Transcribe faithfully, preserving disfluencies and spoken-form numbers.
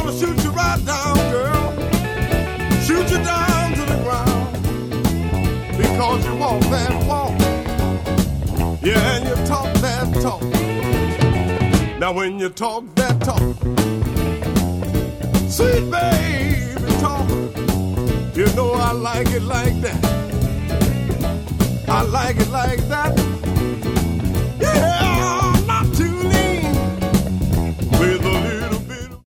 gonna shoot you right down, girl. Shoot you down to the ground. Because you walk that walk. Yeah, and you talk that talk. Now when you talk that talk, sweet baby talk, you know I like it like that. I like it like that.